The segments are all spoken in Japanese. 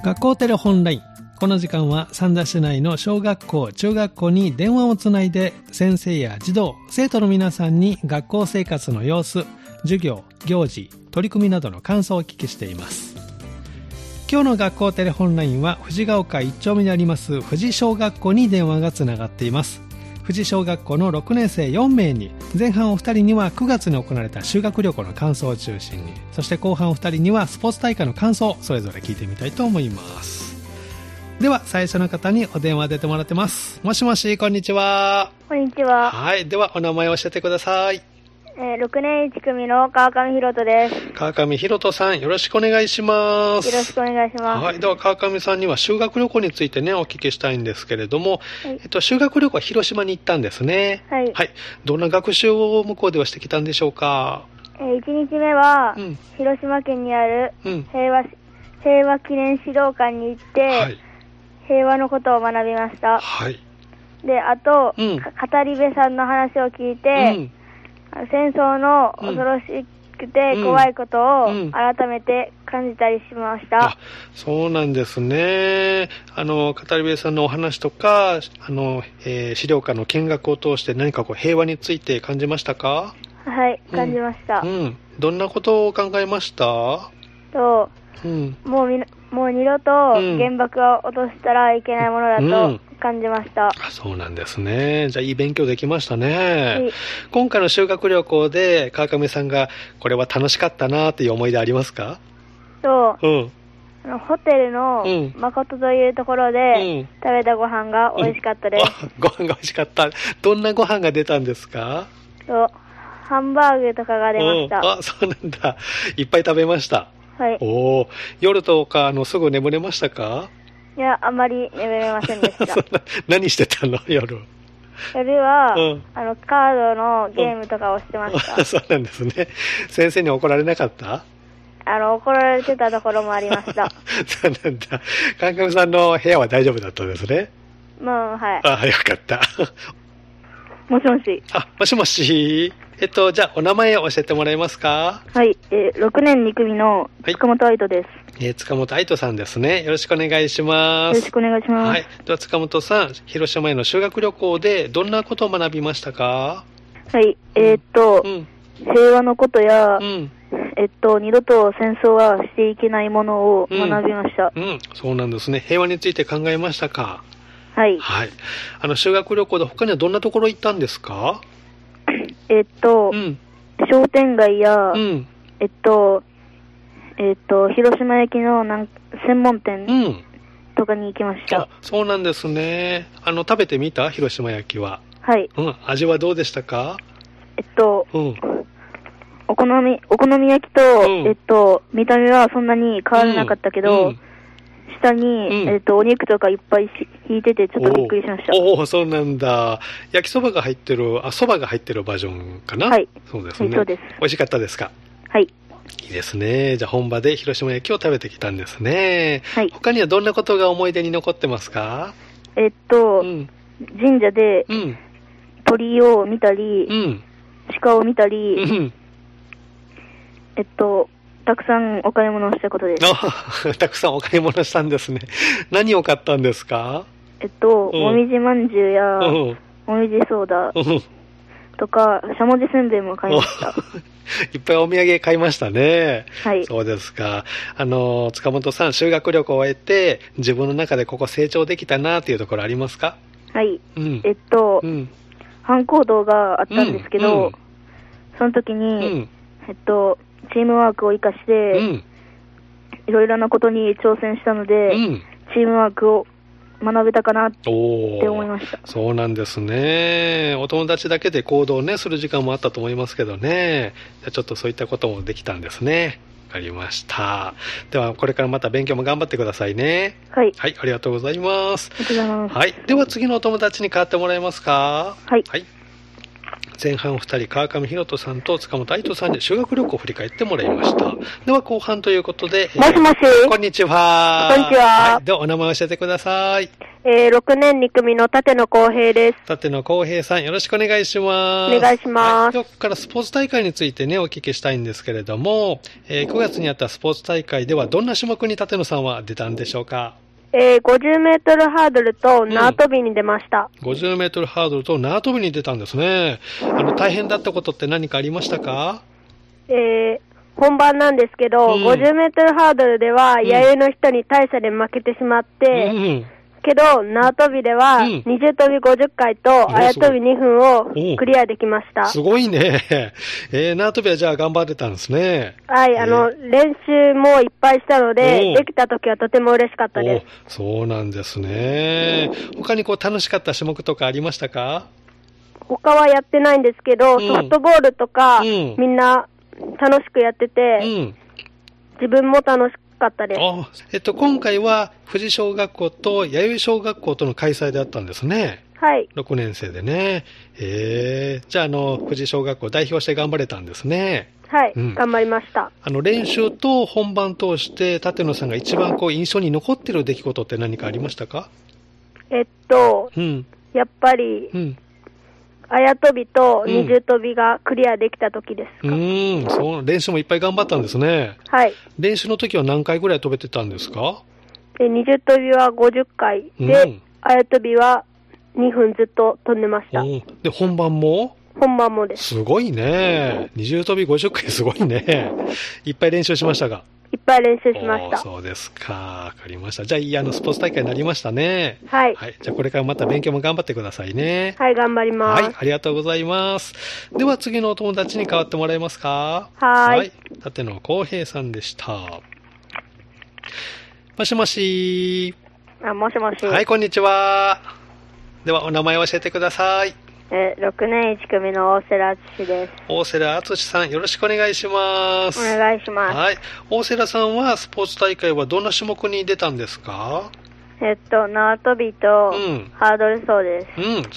学校テレホンライン。この時間は三田市内の小学校、中学校に電話をつないで先生や児童、生徒の皆さんに学校生活の様子、授業、行事、取り組みなどの感想をお聞きしています。今日の学校テレホンラインは藤ヶ丘1丁目にあります富士小学校に電話がつながっています。富士小学校の6年生4名に、前半お二人には9月に行われた修学旅行の感想を中心に、そして後半お二人にはスポーツ大会の感想をそれぞれ聞いてみたいと思います。では最初の方にお電話出てもらってます。もしもし、こんにちは。 こんにちは。 はい、ではお名前を教えてください。 6年1組の川上ひろとです。 川上ひろとさん、よろしくお願いします。 よろしくお願いします。 はい、では川上さんには修学旅行についてね、お聞きしたいんですけれども、はい、修学旅行は広島に行ったんですね。 はい。 はい。どんな学習を向こうではしてきたんでしょうか。 1日目は、広島県にある平和記念史料館に行って、はい、平和のことを学びました。はい。で、あと、語り部さんの話を聞いて、戦争の恐ろしくて怖いことを改めて感じたりしました。 そうなんですね。語り部さんのお話とか、資料館の見学を通して何か平和について感じましたか？ はい、感じました。 どんなことを考えました？ もう二度と原爆を落としたらいけないものだと感じました。 そうなんですね。じゃあいい勉強できましたね。今回の修学旅行で川上さんがこれは楽しかったなっていう思い出ありますか？ホテルの誠というところで食べたご飯が美味しかったです。 ご飯が美味しかった。どんなご飯が出たんですか？ ハンバーグとかが出ました。 そうなんだ。いっぱい食べました。 はい。 夜とかすぐ眠れましたか？ いや、あまり眠れませんでした。 何してたの？夜は、カードのゲームとかをしてました。 そうなんですね。先生に怒られなかった？ 怒られてたところもありました。 そうなんだ。川上さんの部屋は大丈夫だったんですね。 はい。 よかった。 もしもし。 もしもし。じゃあお名前を教えてもらえますか？ はい、6年2組の塚本愛斗です。 塚本愛斗さんですね。よろしくお願いします。 よろしくお願いします。 はい。では塚本さん、広島への修学旅行でどんなことを学びましたか？ はい、平和のことや、二度と戦争はしていけないものを学びました。 そうなんですね。平和について考えましたか？ はい。 はい。修学旅行で他にはどんなところ行ったんですか？ 商店街や、広島焼きの専門店とかに行きました。 そうなんですね。食べてみた？広島焼きは。 はい。 味はどうでしたか？ お好み焼きと、見た目はそんなに変わらなかったけど、下に、お肉とかいっぱい引いててちょっとびっくりしました。 そうなんだ。焼きそばが入ってる、そばが入ってるバージョンかな？ はい。 そうですね。 そうです。 美味しかったですか？ はい。 いいですね。じゃあ本場で広島焼きを食べてきたんですね。 はい。 他にはどんなことが思い出に残ってますか？ 神社で、鳥を見たり、鹿を見たり、たくさんお買い物をしたことです。 たくさんお買い物したんですね。何を買ったんですか？ もみじまんじゅうや、もみじソーダとか、しゃもじせんべいも買いました。 いっぱいお土産買いましたね。 はい。 そうですか。塚本さん、修学旅行を終えて、自分の中でここ成長できたなっていうところありますか？ はい。班行動があったんですけど、その時に、チームワークを生かして、いろいろなことに挑戦したので、チームワークを学べたかなって思いました。 そうなんですね。お友達だけで行動をね、する時間もあったと思いますけどね。ちょっとそういったこともできたんですね。わかりました。では、これからまた勉強も頑張ってくださいね。 はい。 はい、ありがとうございます。 ありがとうございます。 はい。では、次のお友達に代わってもらえますか？ はい。 はい。 前半2人、川上博人さんと塚本愛人さんに修学旅行を振り返ってもらいました。では後半ということで、 もしもし。 こんにちは。 こんにちは。 はい、ではお名前を教えてください。 6年2組の立野光平です。 立野光平さん、よろしくお願いします。 お願いします。 はい、今日からスポーツ大会についてね、お聞きしたいんですけれども、9月にあったスポーツ大会ではどんな種目に立野さんは出たんでしょうか ？50メートルハードルと縄跳びに出ました。 50メートルハードルと縄跳びに出たんですね。大変だったことって何かありましたか？ 本番なんですけど、50メートルハードルでは、弥生の人に大差で負けてしまって、けど、縄跳びでは、20跳び50回と、あや跳び2分をクリアできました。 すごいね。縄跳びはじゃあ頑張ってたんですね。 はい、練習もいっぱいしたので、できた時はとても嬉しかったです。 そうなんですね。他に楽しかった種目とかありましたか？ 他はやってないんですけど、ソフトボールとか、みんな楽しくやってて、自分も楽しかったです。 今回は富士小学校と弥生小学校との開催であったんですね。 はい。 6年生でね。じゃあ、富士小学校代表して頑張れたんですね。 はい、頑張りました。 練習と本番通して立野さんが一番印象に残っている出来事って何かありましたか？ やっぱり、あや跳びと二重跳びがクリアできた時ですか？ 練習もいっぱい頑張ったんですね。 はい。 練習の時は何回ぐらい飛べてたんですか？ 二重跳びは50回で、あや跳びは2分ずっと飛んでました。 で、本番も？ 本番もです。 すごいね。二重跳び50回すごいね。いっぱい練習しましたが。 いっぱい練習しました。 そうですか。わかりました。じゃあ、いいスポーツ大会になりましたね。 はい。 はい。じゃあ、これからまた勉強も頑張ってくださいね。 はい、頑張ります。 はい、ありがとうございます。では、次のお友達に代わってもらえますか？ はい。 立野光平さんでした。もしもし。 もしもし。 はい、こんにちは。では、お名前を教えてください。 6年1組の大瀬良敦です。 大瀬良敦さん、よろしくお願いします。 お願いします。 はい。大瀬良さんはスポーツ大会はどんな種目に出たんですか？ 縄跳びとハードル走です。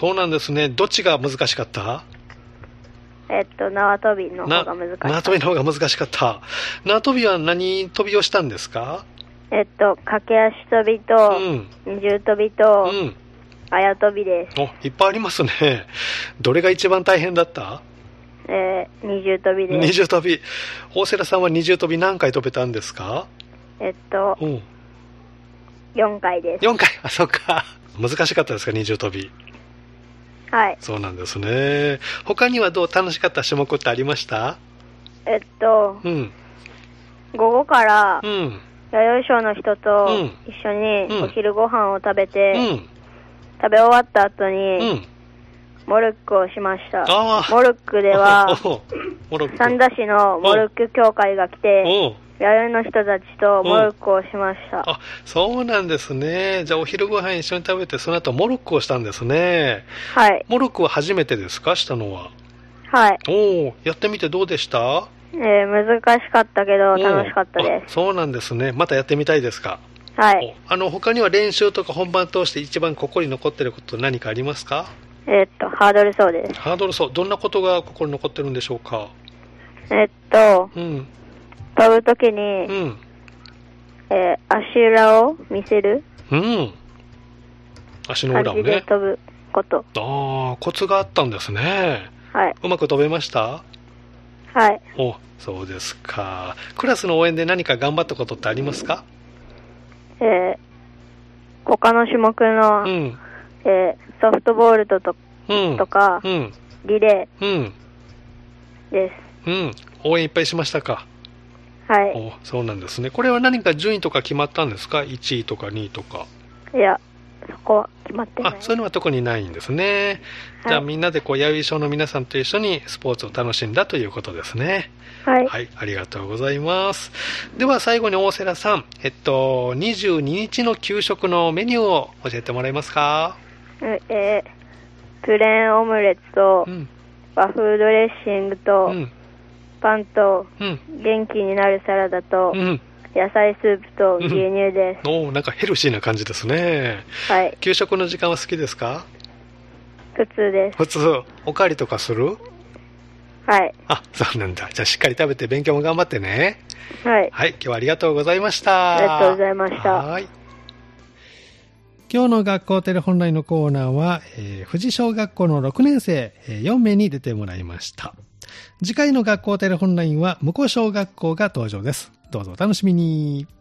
そうなんですね。どっちが難しかった？ 縄跳びの方が難しかった。 縄跳びの方が難しかった。縄跳びは何跳びをしたんですか？ 駆け足跳びと、二重跳びと、あや跳びです。 いっぱいありますね。どれが一番大変だった？ 二重跳びです。 二重跳び。大瀬良さんは二重跳び何回跳べたんですか ？4回です。 4回。そっか。難しかったですか、二重跳び。 はい。 そうなんですね。他にはどう楽しかった種目ってありました？ 午後から、弥生省の人と一緒にお昼ご飯を食べて、食べ終わった後に、モルックをしました。モルックでは、三田市のモルック協会が来て、弥生の人たちとモルックをしました。 そうなんですね。じゃあお昼ご飯一緒に食べて、その後モルックをしたんですね。 はい。 モルックは初めてですか、したのは？ はい。 やってみてどうでした？ 難しかったけど楽しかったです。 そうなんですね。またやってみたいですか？ はい。 他には練習とか本番通して一番心に残っていること何かありますか？ ハードル走です。 ハードル走。どんなことが心に残ってるんでしょうか？ 飛ぶときに、足裏を見せる。 足の裏をね。 感じで飛ぶこと。 コツがあったんですね。 はい。 うまく飛べました？ はい。 そうですか。クラスの応援で何か頑張ったことってありますか？ 他の種目の、ソフトボールとか、リレーです。 応援いっぱいしましたか？ はい。 そうなんですね。これは何か順位とか決まったんですか？1位とか2位とか。 いや、そこは決まってない。 そういうのは特にないんですね。じゃあみんなで弥生省の皆さんと一緒にスポーツを楽しんだということですね。 はい。 はい、ありがとうございます。では最後に大瀬良さん、22日の給食のメニューを教えてもらえますか？ プレーンオムレツと、和風ドレッシングと、パンと、元気になるサラダと、野菜スープと牛乳です。 なんかヘルシーな感じですね。 はい。 給食の時間は好きですか？ 普通です。 普通。おかわりとかする？ はい。 あ、そうなんだ。じゃあしっかり食べて勉強も頑張ってね。 はい。 はい。今日はありがとうございました。 ありがとうございました。 はい。今日の学校テレホンラインのコーナーは、富士小学校の6年生、4名に出てもらいました。次回の学校テレホンラインは向こう小学校が登場です。どうぞお楽しみに。